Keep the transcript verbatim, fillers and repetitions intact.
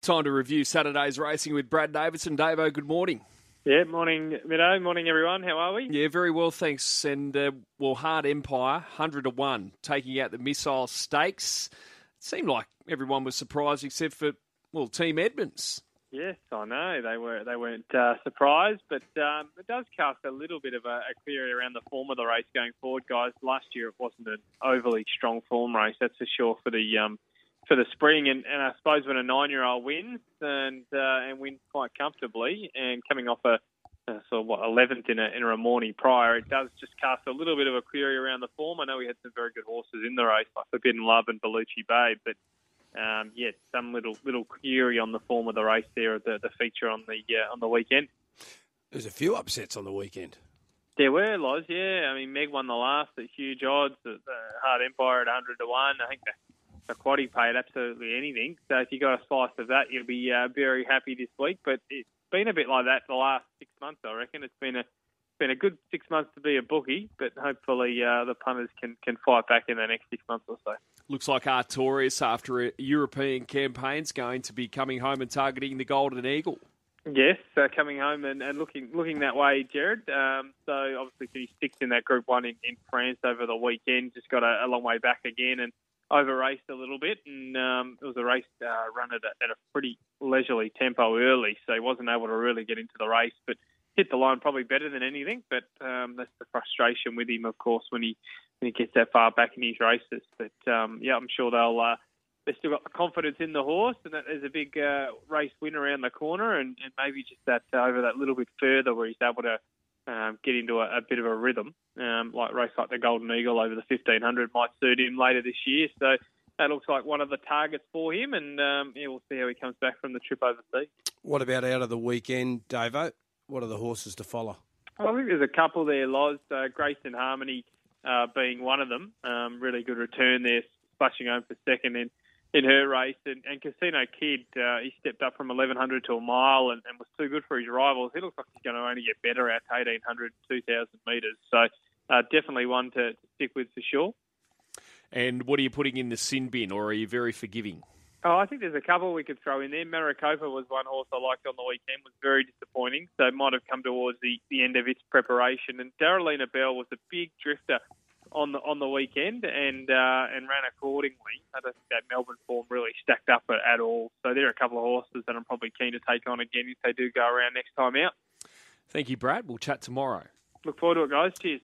Time to review Saturday's racing with Brad Davidson. Davo, good morning. Yeah, morning, Middo. Morning, everyone. How are we? Yeah, very well, thanks. And, uh, well, Hard Empire, one hundred to one, taking out the Missile Stakes. It seemed like everyone was surprised except for, well, Team Edmonds. Yes, I know. They, were, they weren't uh, surprised, but um, it does cast a little bit of a, a query around the form of the race going forward, guys. Last year it wasn't an overly strong form race, that's for sure, for the um, for the spring. And, and I suppose when a nine-year-old wins and uh, and wins quite comfortably and coming off a, a sort of, what, eleventh in a, in a Ramornie prior, it does just cast a little bit of a query around the form. I know we had some very good horses in the race, like Forbidden Love and Bellucci Babe, but Um, yeah, some little little query on the form of the race there, the the feature on the uh, on the weekend. There's a few upsets on the weekend. There were, Loz, yeah. I mean, Meg won the last at huge odds, the Hard Empire at one hundred to one. I think the, the quaddie paid absolutely anything. So if you got a slice of that, you'll be uh, very happy this week. But it's been a bit like that the last six months, I reckon. It's been a been a good six months to be a bookie, but hopefully uh, the punters can, can fight back in the next six months or so. Looks like Artorias, after a European campaign, is going to be coming home and targeting the Golden Eagle. Yes, uh, coming home and, and looking looking that way, Jared. Um, so obviously he sticks in that Group one in, in France over the weekend. Just got a, a long way back again and over-raced a little bit. And um, it was a race uh, run at a, at a pretty leisurely tempo early, so he wasn't able to really get into the race. But hit the line probably better than anything. But um, that's the frustration with him, of course, when he when he gets that far back in his races. But um, yeah, I'm sure they'll uh, they've still got the confidence in the horse, and that there's a big uh, race win around the corner, and, and maybe just that uh, over that little bit further where he's able to um, get into a, a bit of a rhythm, um, like race like the Golden Eagle over the fifteen hundred might suit him later this year. So that looks like one of the targets for him, and um, yeah, we'll see how he comes back from the trip overseas. What about out of the weekend, Davo? What are the horses to follow? I think there's a couple there, Loz. Uh, Grace and Harmony uh, being one of them. Um, really good return there, splashing home for second in, in her race. And, and Casino Kid, uh, he stepped up from eleven hundred to a mile and, and was too good for his rivals. He looks like he's going to only get better out to eighteen hundred, two thousand metres. So uh, definitely one to, to stick with for sure. And what are you putting in the sin bin, or are you very forgiving? Oh, I think there's a couple we could throw in there. Maricopa was one horse I liked on the weekend, was very disappointing, so it might have come towards the, the end of its preparation. And Darylina Bell was a big drifter on the on the weekend and uh, and ran accordingly. I don't think that Melbourne form really stacked up at, at all. So there are a couple of horses that I'm probably keen to take on again if they do go around next time out. Thank you, Brad. We'll chat tomorrow. Look forward to it, guys. Cheers.